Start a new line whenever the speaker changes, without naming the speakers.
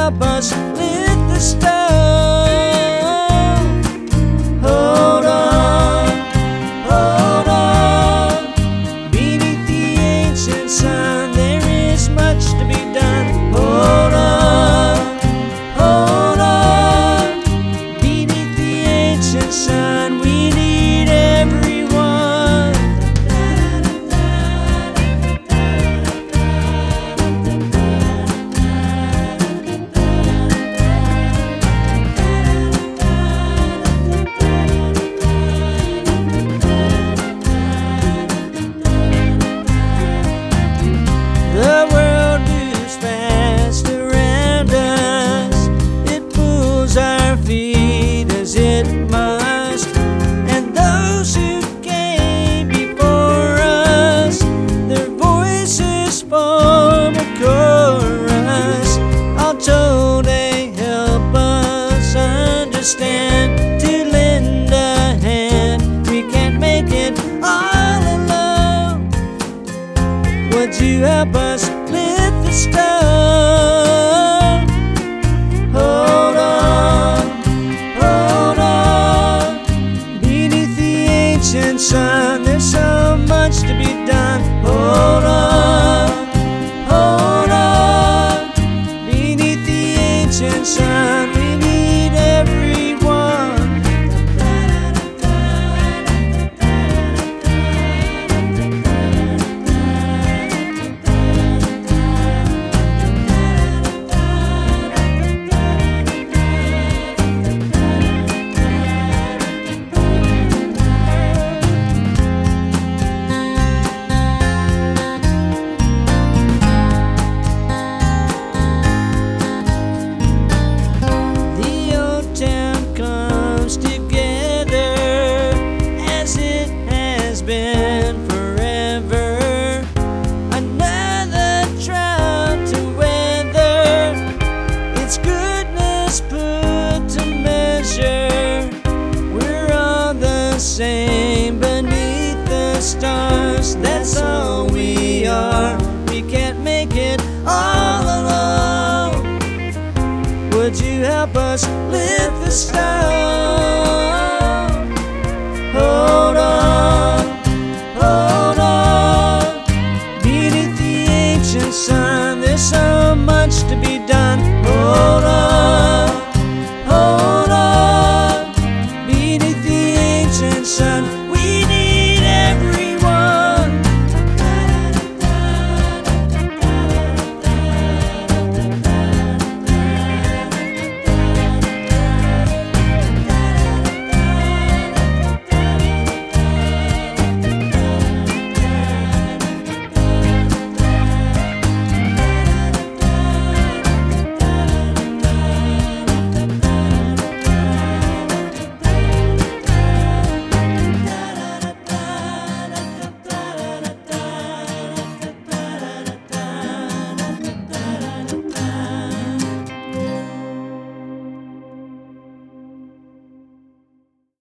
help us lift the stone? Hold on, beneath the ancient sun there is much to be done. Hold on, beneath the ancient sun we need everyone. The world moves fast around us, it pulls our feet as it must, and those who came before us, their voices form a chorus, all told they help us understand, to lend a hand. We can't make it all alone. Would you help us lift the stone? Hold on, beneath the ancient sun there's so much to be done. Hold on, beneath the ancient sun we need everyone. Together as it has been forever, another trial to weather, its goodness put to measure. We're all the same beneath the stars, that's all we are. We can't make it all alone. Would you help us lift the stone? Hold on, beneath the ancient sun there's so much to be done.